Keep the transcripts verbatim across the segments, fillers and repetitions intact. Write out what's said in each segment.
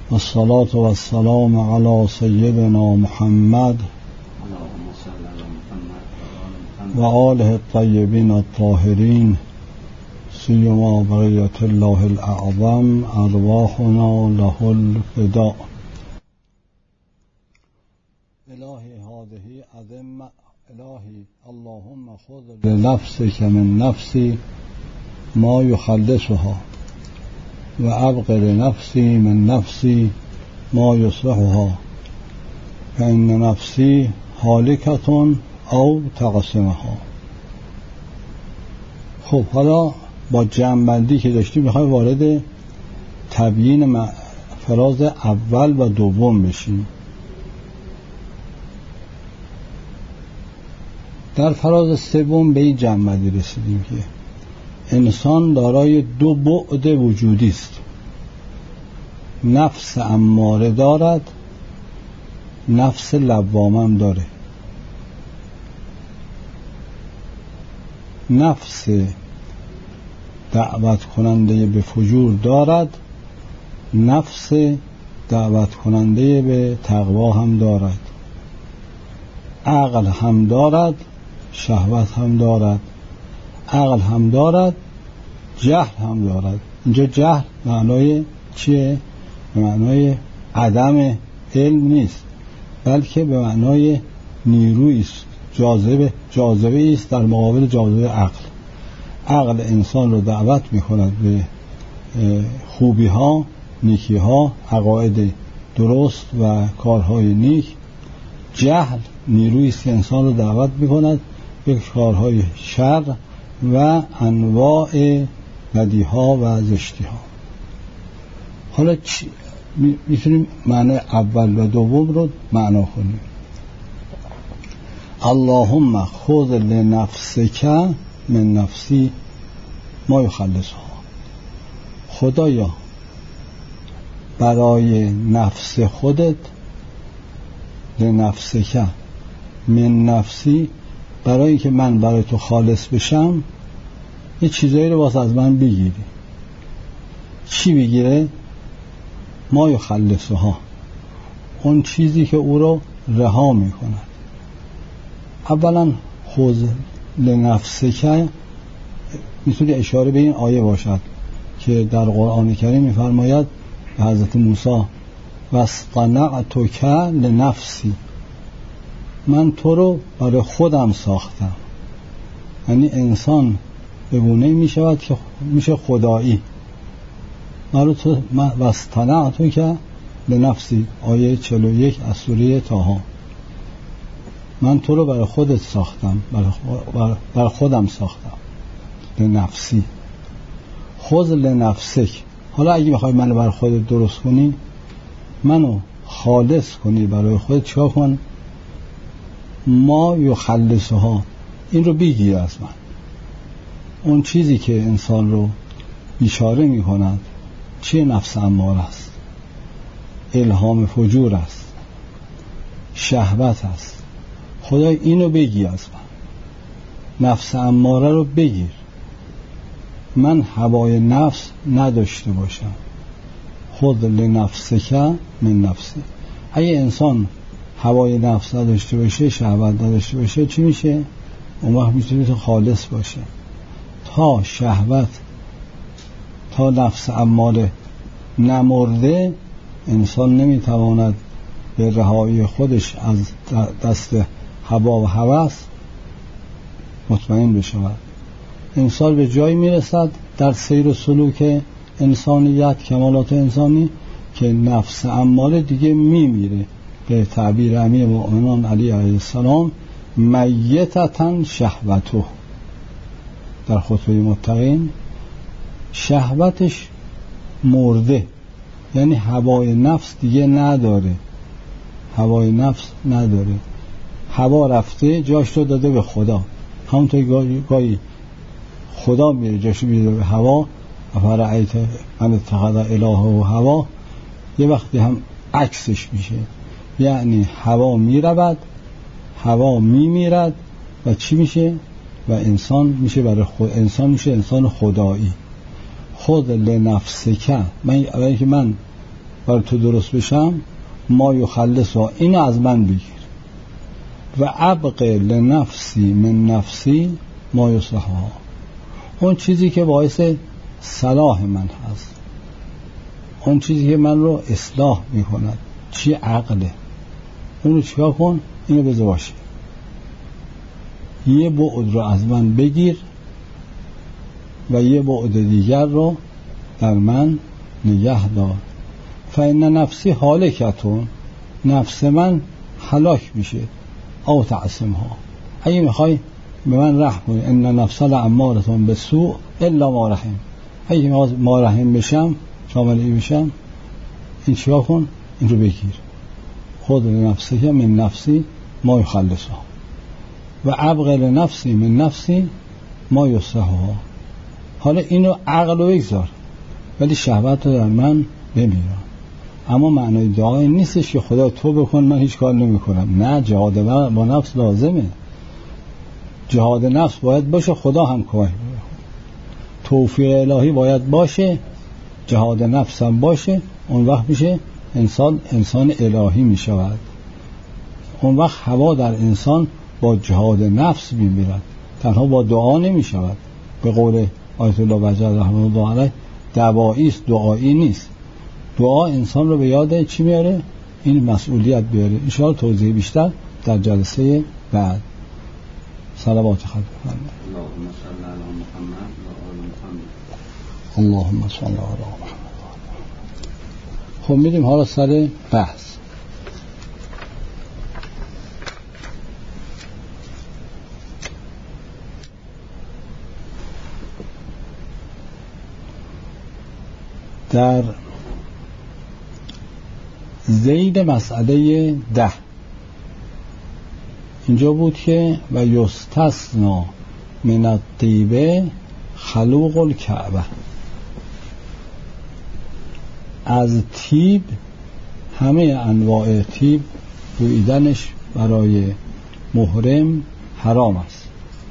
والصلاة والسلام على سيدنا محمد و آله الطیبین الطاهرین سیما بقیة الله الأعظم ارواحنا له الفداء. الهی هذه عظم الهی اللهم خذ لنفسك من نفسی ما یخلصها و ابق لنفسی من نفسی ما یصلحها فإن نفسی هالکة او تقسمها. خب حالا با جمع‌بندی که داشتیم میخوایم وارد تبیین فراز اول و دوم بشیم. در فراز سوم به این جمع‌بندی رسیدیم که انسان دارای دو بعد وجودی است. نفس اماره دارد، نفس لوامم داره. نفس دعوت کننده به فجور دارد، نفس دعوت کننده به تقوا هم دارد. عقل هم دارد، شهوت هم دارد. عقل هم دارد، جهل هم دارد. اینجا جهل معنای چیه؟ به معنای عدم علم نیست، بلکه به معنای نیرویی است، جاذبه جاذبه است در مقابل جاذبه عقل. عقل انسان رو دعوت می‌کند به خوبی ها، نیکی ها، عقاید درست و کارهای نیک. جهل نیرویی است که انسان رو دعوت می‌کند به کارهای شر و انواع بدیها و زشتیها. حالا میتونیم معنی اول و دوم رو معنا کنیم. اللهم خذ لنفسک من نفسی ما یخلصها. خدایا برای نفس خودت، لنفسک من نفسی، برای اینکه من برای تو خالص بشم یه چیزایی رو واسه از من بگیری. چی بگیره؟ ما یخلصها، اون چیزی که او رو رها میکند. اولا خذ لنفسک میتونه اشاره به این آیه باشد که در قرآن کریم میفرماید به حضرت موسی واصطنعتک لنفسی، من تو رو برای خودم ساختم. یعنی انسان به گونه‌ای میشود که میشه خدایی. برای تو واصطنعتک لنفسی، آیه چهل و یک از سوره طه. من تو رو برای خودت ساختم، برای, برای خودم ساختم. لنفسی. خذ لنفسک. حالا اگه بخوای منو برای خودت درست کنی، منو خالص کنی برای خودت، چیکار کن؟ ما یخلصها، این رو بگیر از من. اون چیزی که انسان رو اشاره می کند چه؟ نفس اماره است، الهام فجور است، شهوت است. خدای اینو بگی از من، نفس اماره رو بگیر، من هوای نفس نداشته باشم. خود لنفسک من نفسی. اگه انسان هوای نفس نداشته باشه، شهوت نداشته باشه، چی میشه؟ اون وقت میتونه خالص باشه. تا شهوت، تا نفس اماره نمرده، انسان نمیتواند به رهایی خودش از دست هوا و هوس مطمئن بشود. انسان به جایی میرسد در سیر و سلوک انسانیت، کمالات انسانی، که نفس اماره دیگه میمیره. به تعبیر امیر مؤمنان علی علیه السلام میتتن شهوته، در خطبه متقین، شهوتش مرده، یعنی هوای نفس دیگه نداره. هوای نفس نداره، هوا رفته جاش رو داده به خدا. همونطور گاهی, گاهی خدا میره جاش میده به هوا. افرأیت من اتخذ الهه هوا، یه وقتی هم عکسش میشه، یعنی هوا میرود، هوا میمیرد و چی میشه؟ و انسان میشه برای خود، انسان میشه انسان خدایی. خود لنفسک، من اول که من برای تو درست بشم، ما یخلصها، اینو از من بگیر. و ابقی لنفسی من نفسی ما یصلحها، اون چیزی که باعث صلاح من هست، اون چیزی که من رو اصلاح میکند، چی؟ عقله. اونو چیکار کن؟ اینو بذار باشه. یه بعد رو از من بگیر و یه بعد دیگر رو در من نگه دار. فإن نفسی هالکتون، نفس من هلاک میشه. او تعصمها، اگه میخوای به من رحم کنی، ان نفس لامارة بالسوء الا ما رحم، اگه ما رحم بشم، شامل بشم، این چیکار کن؟ این رو بگیر. خود نفسی که من نفسی ما یخلصها و ابقی لنفسی من نفسی ما یصلحها. حالا اینو عقل رو بگذار، ولی شهوت رو در من بمیرم. اما معنای دعای نیستش که خدا تو بکن من هیچ کار نمی کنم. نه، جهاد با نفس لازمه. جهاد نفس باید باشه، خدا هم کمک میکنه. توفیق الهی باید باشه، جهاد نفس هم باشه. اون وقت میشه انسان انسان الهی میشود. اون وقت هوا در انسان با جهاد نفس میمیرد، تنها با دعا نمیشود. به قول آیت الله بهجت رحمه الله علیه، دوایی است، دعایی نیست. دعا انسان رو به یاد چی میاره؟ این مسئولیت بیاره. ان شاء الله توضیح بیشتر در جلسه بعد. صلوات خدا بفرمایید. اللهم صل علی محمد. خب میریم حالا سر بحث. در زید مسئله ده اینجا بود که و یستثنا من الطیبه خلوق الکعبه، از طیب، همه انواع طیب بویدنش برای محرم حرام است،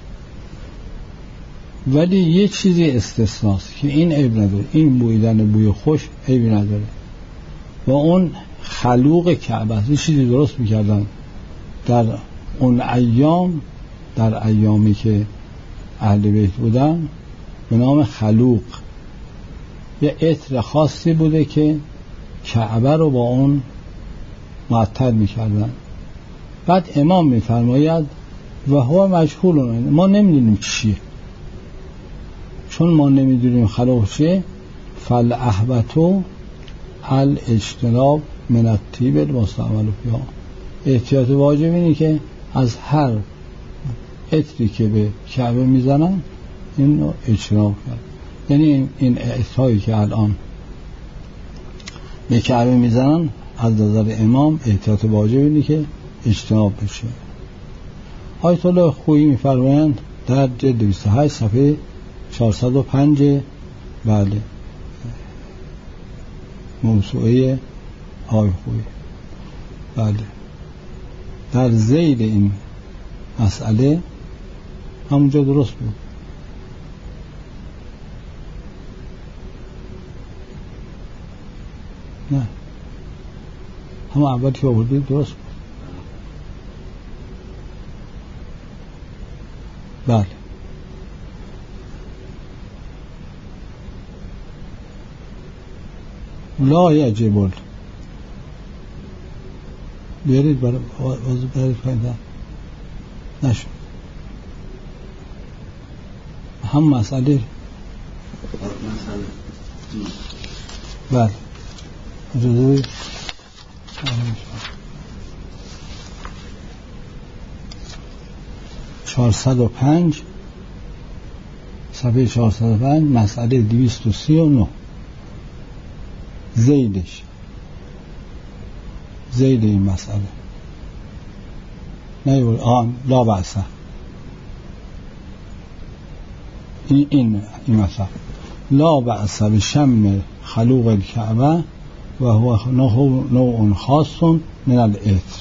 ولی یه چیزی استثناست که این عیب نداره، این بویدن بوی خوش عیبی نداره و اون خلوق کعبه است. یه چیزی درست میکردن در اون ایام، در ایامی که اهل بیت بودن، به نام خلوق. یه عطر خاصی بوده که کعبه رو با اون معطر میکردن. بعد امام میفرماید و هو مجهول، ما نمیدونیم چیه. چون ما نمیدونیم خلوق چیه، فالاحوط الاجتناب من الطیب المستعمل فیها، احتیاط واجب اینه که از هر عطری که به کعبه میزنن این رو اجتناب کرد. یعنی این عطرهایی که الان به کعبه میزنن از نظر امام احتیاط واجب اینه که اجتناب بشه. آیت الله خویی میفرمایند در جلد بیست و هشت صفحه چهارصد و پنج، بله، موسوعه آی خویی، بله، در ذیل این مسئله همونجا درست بود. نه، همون اول که آوردید درست بود. بله، لا یجب، بیارید برای بازو برای پایین نشد هم مسئله. بله، اجازه چهارصد و پنج صفحه چهارصد و پنج مسئله دویست و سی و نه زیدش، زید این مسئله نه یه آن لا بأسه، این این این مسئله لا بأسه بشم خلوق الکعبه و هو نوع خاص من العطر.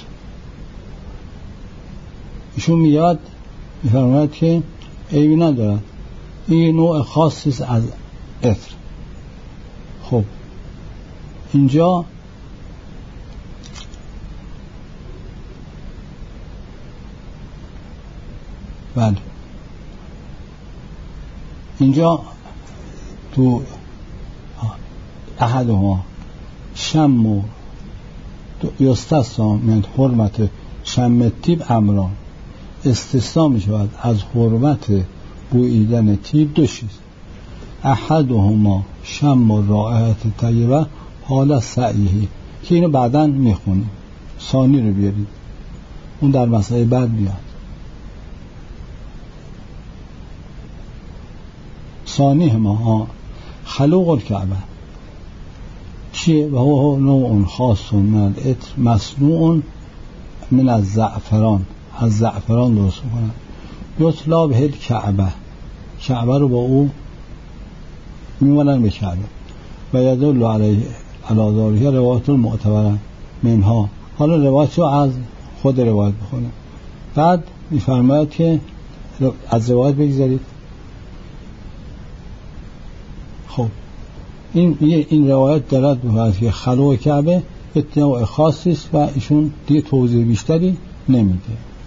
ایشون میاد میفرماید که عیبی ندارد، این نوع خاصی از عطر. خب اینجا بله اینجا تو احدهما شم و یستثنا من حرمت شم تیب امران، استثنا می شود از حرمت بوییدن تیب دو چیز. احدهما شم و رائحت طیبه حال سعیه که اینو بعداً میخونیم، ثانی رو بیارید اون در مسئله بعد میاد. ثانی ما خلوق الکعبه چیه؟ و هو نوع خاص من العطر مصنوع من الزعفران، از زعفران درست میکنن. یطلا به الکعبه، کعبه رو با او میمونن به کعبه. و یدل علیه علازاریه روایت المعتبره منها. حالا روایت رو از خود روایت بخونیم، بعد میفرماید که از روایت بگذارید. خب این این روایت دارد به که خلوق کعبه اتناع خاصی است و ایشون دیگه توضیح بیشتری نمیده.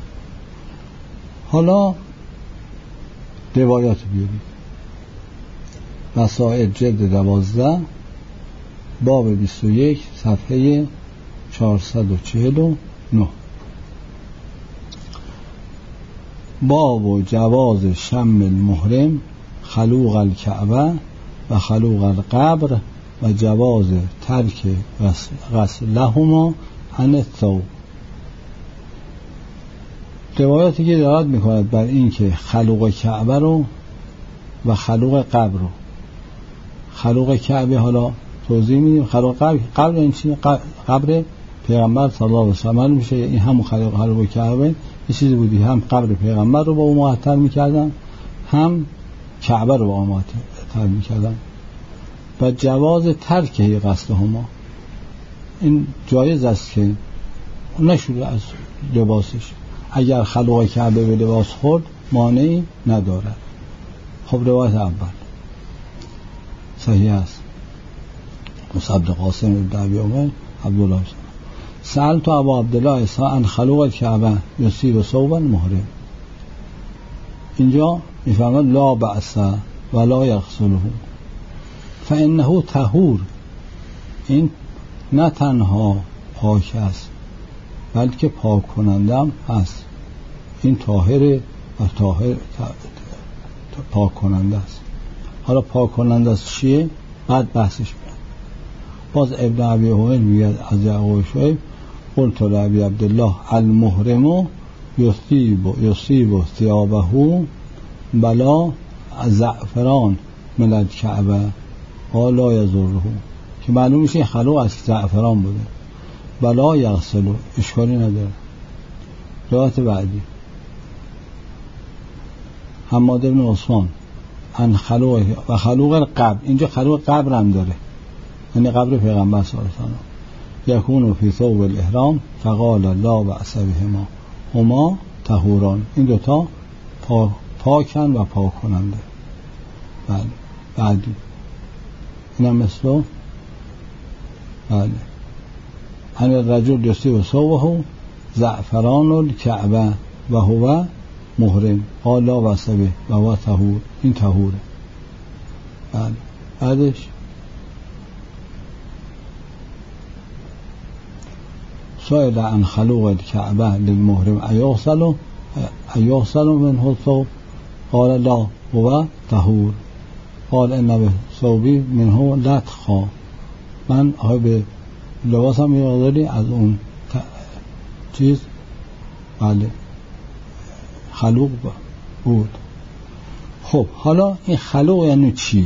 حالا روایات بیارید. مسائل جلد دوازده باب بیست و یک صفحه چهارصد و چهل و نه. باب و جواز شم المحرم خلوق الکعبه و خلوق القبر و جواز ترک غسلهما عن الثوب. روایاتی که دارد میکند بر این که خلوق کعبه رو و خلوق قبر رو، خلوق کعبه حالا توضیح میدیم، خلوق قبر قبر این چیه؟ قبر پیغمبر صلی الله علیه و سلم میشه. این هم خلوق خلوق کعبه یه چیزی بودی، هم قبر پیغمبر رو با اون معطر میکردن، هم کعبه رو با اون معطر میکردن. و جواز ترک غسلهما، این جایز است که نشوره از لباسش، اگر خلوق کعبه به لباس خورد مانعی ندارد. خب روایت اول صحیح است. مصعب قاسم بن ابی عمر عبدالله سألت ابا عبدالله عن خلوق کعبه یصیب ثوبا محرم. اینجا میفرماد لا بأس ولا یغسله فانه طهور. این نه تنها پاک است بلکه پاک کنندم هست. این طاهره و طاهر پاک کننده است. حالا پاک کننده است چیه؟ بعد بحثش میاد. باز ابن ابی هویل میگه از یعقوب شعیب قلت لابی عبدالله المحرم یصیب یصیب ثیابه بلا زعفران من الکعبه قال لا یضره، که معلوم میشه خلوق از زعفران بوده. بلا یغسلو، اشکالی نداره. روایت بعدی حماد بن عثمان ان خلوق و خلوق القبر. اینجا خلوق قبر هم داره، یعنی قبر پیغمبر صلی الله علیه و آله. یکون فی ثوب الاحرام فقال لا بأس بهما هما طهوران. این دوتا پا پاکن و پاک کننده. بله بعدی اینم مثل بله ان الرجل یصیب ثوبه زعفران الکعبه و هو محرم قال لا بأس به و هو طهور. این طهوره. بله بعدش سئل عن خلوق الکعبه للمحرم ایغسل ایغسل منه الثوب قال لا هو طهور قال ان به ثوبی منه لطخا. من آقای به لباسم می‌آوردی از اون ت... چیز بله خلوق بود. خب حالا این خلوق یعنی چی؟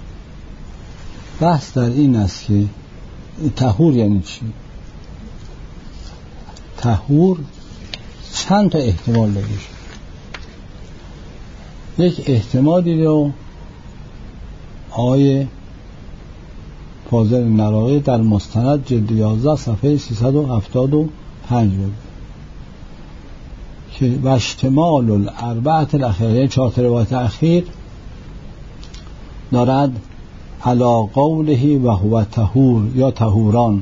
بحث در این است که طهور یعنی چی؟ طهور چند تا احتمال داره. یک احتمالی رو آقای فاضل نراقی در مستند جلد یازده صفحه سیصد و هفتاد و پنج بده که و اشتمال الاربعه الاخیره، چهار تا روایت اخیر دارد علی قوله و هو طهور یا طهوران،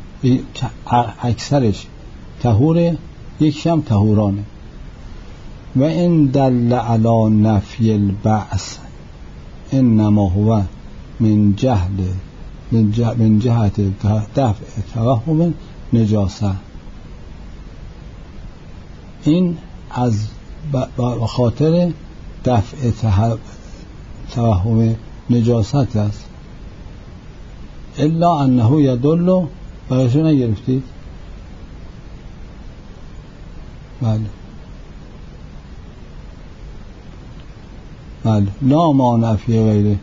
اکثرش طهوره، یکیش هم طهورانه. و این دل علی نفی البعث انما هو من جهل من, جه من جهت دفع توهم نجاسه. این از به خاطر دفع توهم نجاست است. الا انه یدل برایشو نگرفتید؟ بله بله لا مانع فی غیره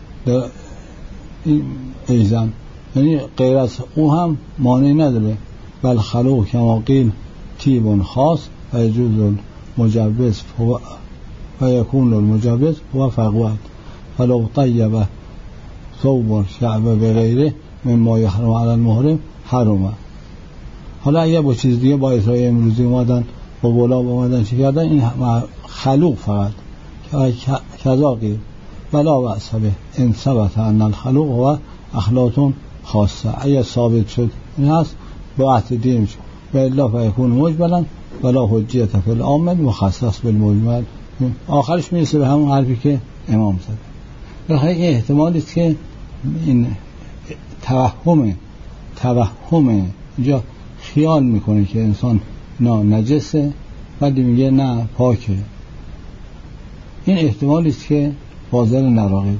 ایزن، یعنی غیر از او هم مانعی نداره. بل خلو کما قیل تیب خاص و یجوز المجوز و یکون المجوز و فقوت فلو طیب ثوب شعبه به غیره مما یحرم علی المحرم حرمه. حالا اگه با چیز دیگه با اسرائیل امروزی اومدن با گلاب اومدن چی کردن، این خلوق فقط کذا قیل بلا بأس به ان ثبت ان الخلوق و اخلاطون خاصه. اگه ثابت شد این هست با عهد دیم شد و الا فیکون مجملا ولا حجیت فی العامل مخصص بالمجمل. آخرش میرسه به همون حرفی که امام زد. بخاطر این احتمالی است که این توهم توهم اینجا خیال میکنه که انسان نه نجسه ولی میگه نه پاکه. این احتمالی است که فاضل نراقی.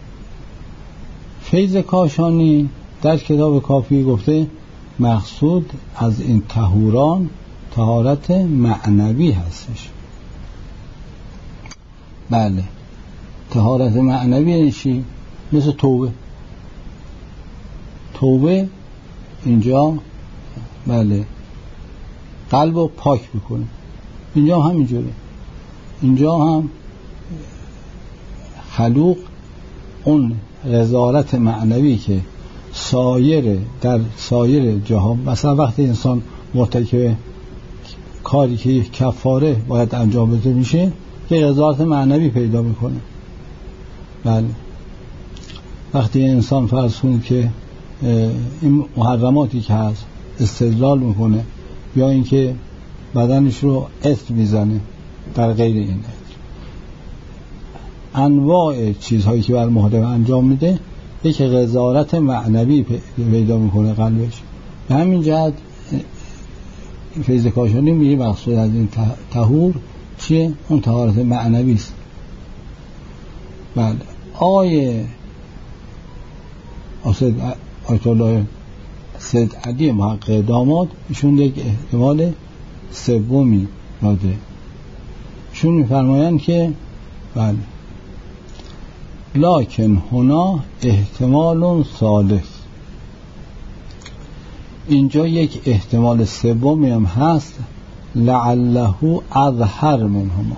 فیض کاشانی در کتاب کافی گفته مقصود از این طهوران طهارت معنوی هستش. بله طهارت معنوی یعنی چی؟ مثل توبه. توبه اینجا بله قلب رو پاک میکنه. اینجا هم همینجوره. اینجا هم خلوق اون رضالت معنوی که سایر در سایر جهان، مثلا وقتی انسان مرتکب کاری که کفاره باید انجام بده میشه که رضالت معنوی پیدا میکنه. بله وقتی انسان فرض کنید که این محرماتی که هست استدلال میکنه یا اینکه بدنش رو اثم میزنه در غیر این اثم، انواع چیزهایی که بر محرم انجام میده یک رضالت معنوی پیدا میکنه قلبش. به همین جهت فیض کاشانی میگه مقصود از این طهور چیه؟ اون طهارت معنوی است. بله آیه آیت الله سید علی محقق داماد ایشون یک احتمال سومی داده. ایشون میفرمایند که بله لکن هنا احتمال ثالث، اینجا یک احتمال سومی هم هست، لعله اظهر منهما.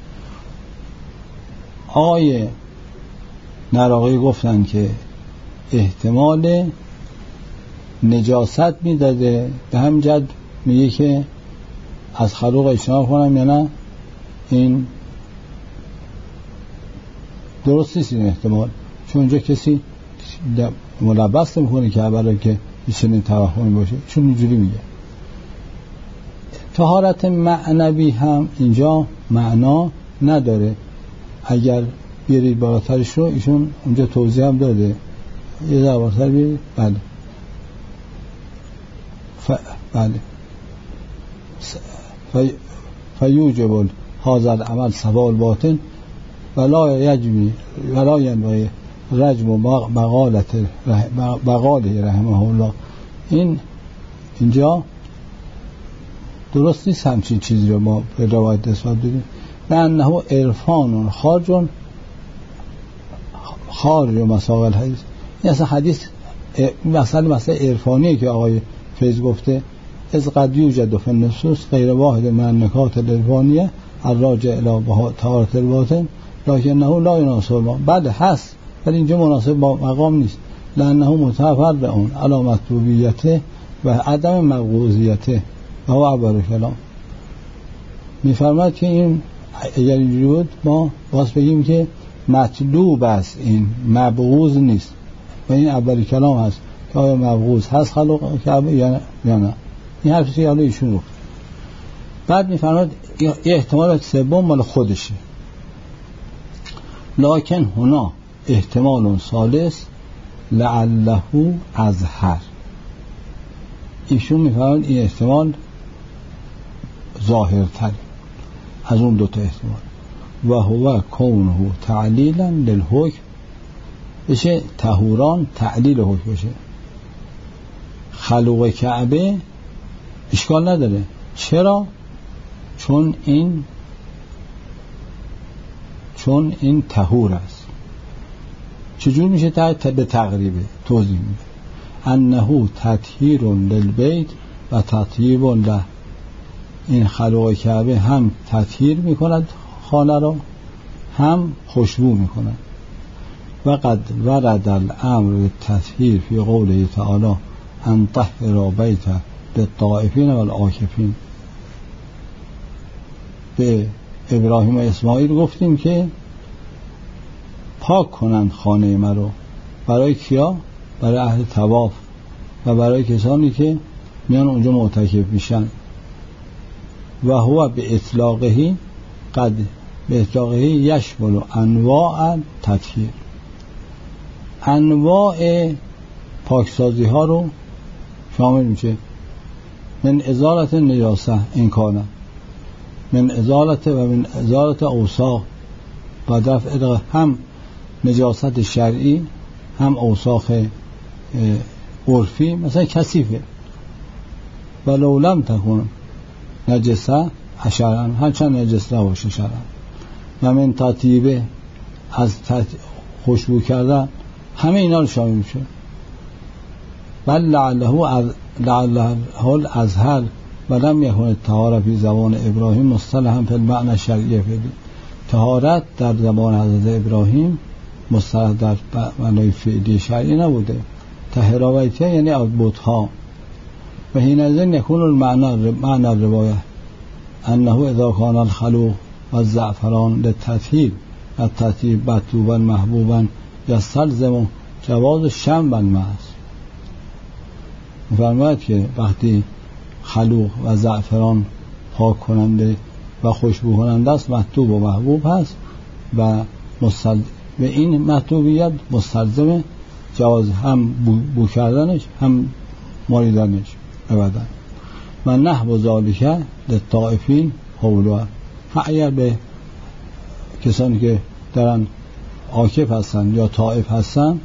آیه نراقی گفتن که احتمال نجاست میداده، به هم جد میگه که از خلوق اجتناب کنم یا نه. این درست نیست این احتمال، چون اونجا کسی ملبس نمیکنه که برای که این توهمی باشه، چون اینجوری میگه. طهارت معنوی هم اینجا معنا نداره. اگر بیارید بالاترش رو ایشون اونجا توضیح هم داده، یه ذره بالاتر بیارید. بله ف... بله ف... فیوجب هذا العمل صفاء الباطن ولا یجبی ولا ینبغی رجم بقالت بقاله رحمه الله. این اینجا درست نیست همچین چیزی رو ما به روایت نسبت بدیم. لأنه عرفان خارج خارج مسائل حدیث. این اصلا حدیث مسئله مسئله عرفانیه که آقای فیض گفته از قد یوجد فی النصوص غیر واحد من النکات العرفانیه الراجع الی طهارت الباطن لکنه لا یناسب. بله هست ولی اینجا مناسب با مقام نیست. لأنه متفرع اون علی مطلوبیته و عدم مقبوضیته و هو عبر کلام. میفرماد که این اگر اینجوری بود ما باز بگیم که مطلوب است، این مبغوض نیست و این اول کلام هست که آیا مبغوض هست خلق کعبه یا نه. این حرفی که حالا ایشون گفت. بعد میفرماد یه احتمال سوم مال خودشه، لکن هنا احتمال ثالث لعله اظهر. ایشون میفرماد این احتمال ظاهرتر از اون دوتا احتمال، و هو کونه تعلیلا للحکم، بشه طهوران تعلیل حکم بشه. خلوق کعبه اشکال نداره. چرا؟ چون این چون این طهور است. چجور میشه؟ به تقریبه توضیح میده. انه تطهیر للبیت و تطیب له، این خلوق کعبه هم تطهیر میکند خانه را، هم خوشبو میکند. و قد ورد الامر تطهیر فی قوله تعالی ان طهر بیت للطائفین و العاکفین. به ابراهیم و اسماعیل گفتیم که پاک کنند خانه مرا. برای کیا؟ برای اهل طواف و برای کسانی که میان اونجا معتکف میشن. و هو به اطلاقه قد به اطلاقه یشمل انواع تطهیر، انواع پاکسازی ها رو شامل میشه. من ازالت نجاسه امکانه، من ازالت و من ازالت اوساخ و دفع هم نجاست شرعی هم اوساخ عرفی. مثلا کثیفه ولو لم تکن نجسه شرعا، هرچند نجس نباشه شرعا. و من تطیبه از خوشبو کردن، همه اینا رو شامل میشه. بل لعله لعله الازهر ولم یکن الطهارة فی زبان ابراهیم مصطلحا فی المعنى الشرعی. طهارت در زبان حضرت ابراهیم مصطلح در معنای فعلی شرعی نبوده. طهارت یعنی از بت‌ها. و حینئذ یکون المعنى معنى الروایه انه اذا کان الخلوق و الزعفران للتطهیر التطهیر مطلوبا محبوبا یستلزم جواز شم و المعز. می‌فرماید که وقتی خلوق و زعفران پاک کننده و خوشبو کننده است، مطلوب و محبوب هست و مستلزم و این مطلوبیت مستلزم جواز هم بو, بو کردنش هم مالیدنش ابدا. و نحو ذالک للطائفین حولها. اگر به کسانی که دارن عاکف هستن یا طائف هستن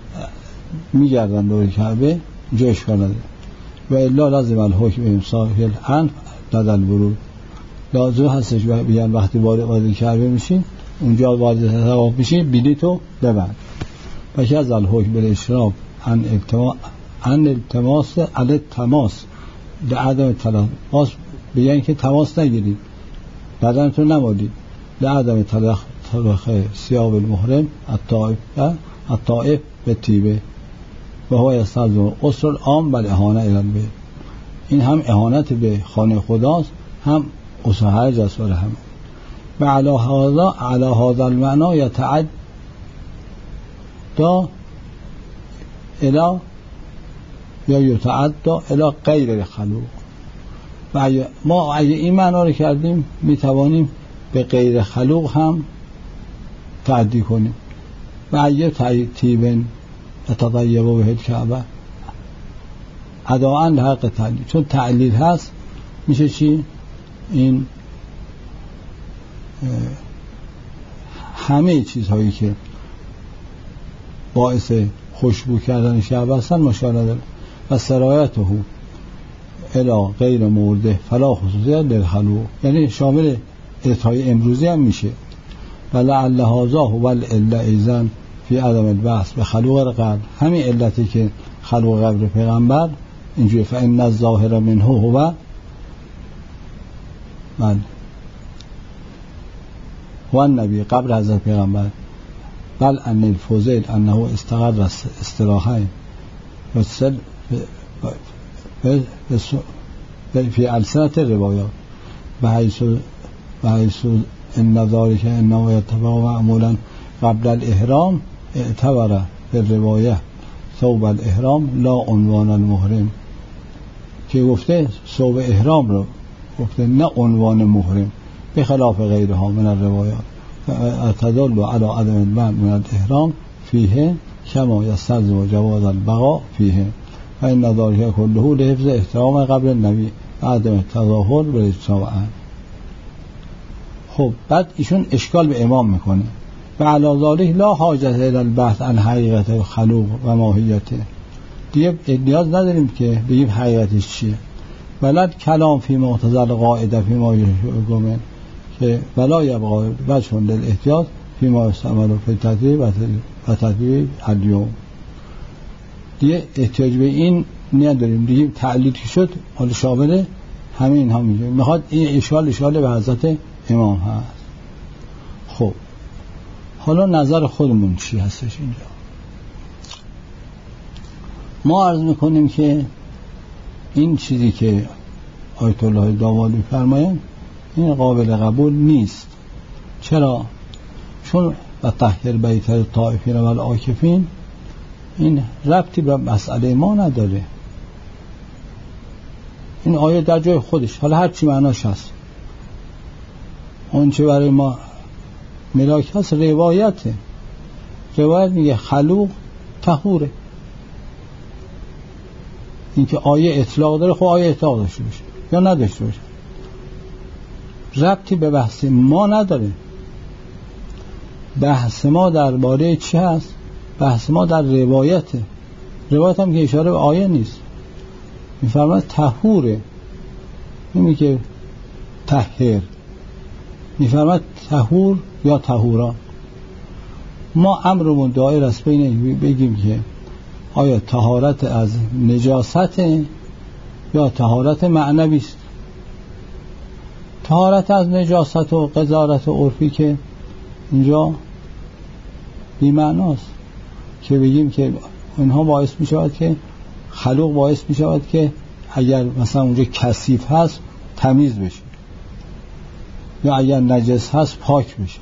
میگردن دور کعبه، اینجا اشکال نداره. و الا لازم الحکم امساک الانف لدى الورود، لازم هستش بگن وقتی وارد کعبه میشین، اونجا وارد طواف میشین، بلیطو ببند. و که از الحکم بالاشراف عن التماس عن التماس علی التماس لعدم تلخ، بگن که تماس نگیرید، بدنتون نمالید، لعدم تلخ تلخ سیاب المحرم الطائف الطائف به تیبه و هو یستلزم اصل عام بل اهانه الی البیت. این هم اهانت به خانه خداست، هم اصل حرج است برای هم. و علی هذا علی هذا المعنی یتعد دا الی یا یتعدا الی غیر خلوق. و ما اگه این معنا رو کردیم میتوانیم به غیر خلوق هم تعدی کنیم. و اگه تیبن تطیب به الکعبه اداءً لحق تعلیل، چون تعلیل هست میشه چی؟ این همه چیزهایی که باعث خوشبو کردن کعبه هستن مشکل نداره. و سرایته الی غیر مورده فلا خصوصیت للخلوق، یعنی شامل اعطای امروزی هم میشه. و لعل هذا هو العله ایضا فی عدم البعث به خلوق قبل، همین علتی که خلوق قبل پیغمبر اینجوری فإن الظاهر منه هو من هو النبی قبل حضرت پیغمبر بل ان الفضیل انه استقر استراحه وصل فی السنت روایات به حیث به حیث ان ذلك انه یتبع معمولا قبل الاحرام اعتبر به روایه ثوب الاحرام لا عنوان المحرم، که گفته ثوب احرام رو گفته، نه عنوان محرم، به خلاف غیرها من الروایات تدل علی عدم المنع من الاحرام فیه کما یستلزم جواز البقاء فیه و این ذلک کله لحفظ احترام قبر النبی و عدم التظاهر بالاجتماع عنه. خب بعد ایشون اشکال به امام میکنه و علی ذلک لا حاجت الی البحث عن حقیقت خلوق و ماهیته، دیگه نیاز نداریم که بگیم حقیقتش چیه. ولد کلام فی معتزل قاعده فی ما یشگمن که ولا یبقا وجه للاحتیاط فی ما استعمال فی تدبیر و تدبیر اليوم، دیگه احتیاج به این نداریم، دیگه تعلیل که شد حالا شامل همه اینها میشه. میخواد این اشکال اشکال به حضرت امام هست. خب حالا نظر خودمون چی هستش اینجا؟ ما عرض میکنیم که این چیزی که آیت الله دامادی فرمایند این قابل قبول نیست. چرا؟ چون و طهر بیت الطائفین و العاکفین این ربطی به مسئله ما نداره. این آیه در جای خودش، حالا هر چی معناش هست، اون چه برای ما ملاک هست روایته. روایت میگه خلوق طهوره. این که آیه اطلاق داره، خب آیه اطلاق داشته باشه یا نداشته باشه، ربطی به بحث ما نداره. بحث ما درباره چی هست؟ بحث ما در روایته. روایت هم که اشاره به آیه نیست، میفرماید طهوره، نمیگه طهر، میفرماید طهور یا طهورا. ما امرمون دایر است بین بگیم که آیا طهارت از نجاست یا طهارت معنوی است. طهارت از نجاست و قذارت و عرفی که اینجا بی معناست که بگیم که اینها باعث می شود که خلوق باعث می شود که اگر مثلا اونجا کثیف هست تمیز بشه یا اگر نجس هست پاک بشه.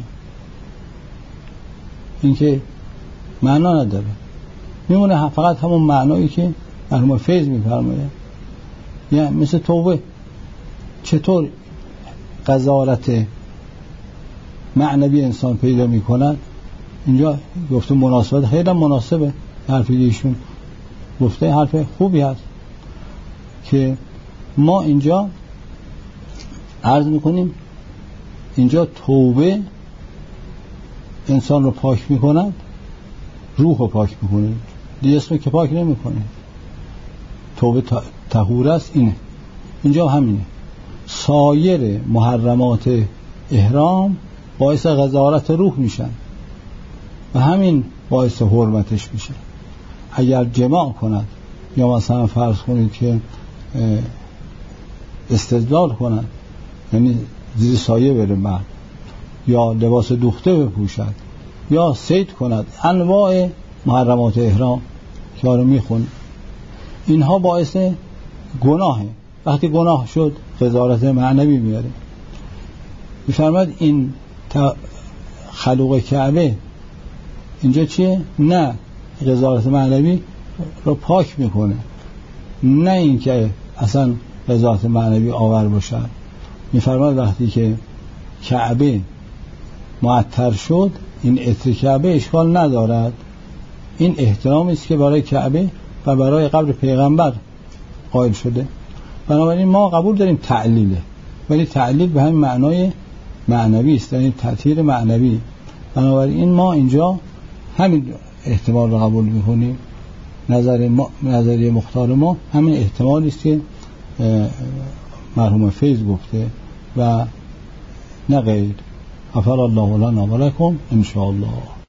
این که معنا نداره، میمونه فقط همون معنایی که مرحوم فیض میفرماید. یعنی مثل توبه، چطور قذارت معنوی انسان پیدا میکند؟ اینجا گفته مناسبت خیلی مناسبه، حرفی ایشون گفته حرف خوبی هست که ما اینجا عرض میکنیم اینجا توبه انسان رو پاک میکند، روح رو پاک میکنه، دیگه اسم که پاک نمیکنه. توبه طهور است. اینه اینجا همینه. سایر محرمات احرام باعث غزارت روح میشن و همین باعث حرمتش میشه. اگر جماع کند یا مثلا فرض کنید که استدلال کند، یعنی زیر سایه بره مرد، یا لباس دوخته بپوشد یا صید کند، انواع محرمات احرام که آره میخون، اینها باعث گناهه. وقتی گناه شد قذارت معنوی میاره. میفرماد این خلوق کعبه اینجا چیه؟ نه قذارت معنوی رو پاک میکنه، نه اینکه اصلا قذارت معنوی آور باشد. میفرماد وقتی که کعبه معطر شد، این عطر کعبه اشکال ندارد، این احترامی است که برای کعبه و برای قبر پیغمبر قائل شده. بنابراین ما قبول داریم تعلیله، ولی تعلیل به همین معنای معنوی است، یعنی تأثیر معنوی. بنابراین ما اینجا همین احتمال رو قبول می‌کنیم. نظر ما، نظریه مختار ما همین احتمالی است که مرحوم فیض گفته و نه غیر. غفر الله لنا و لکم ان شاء الله.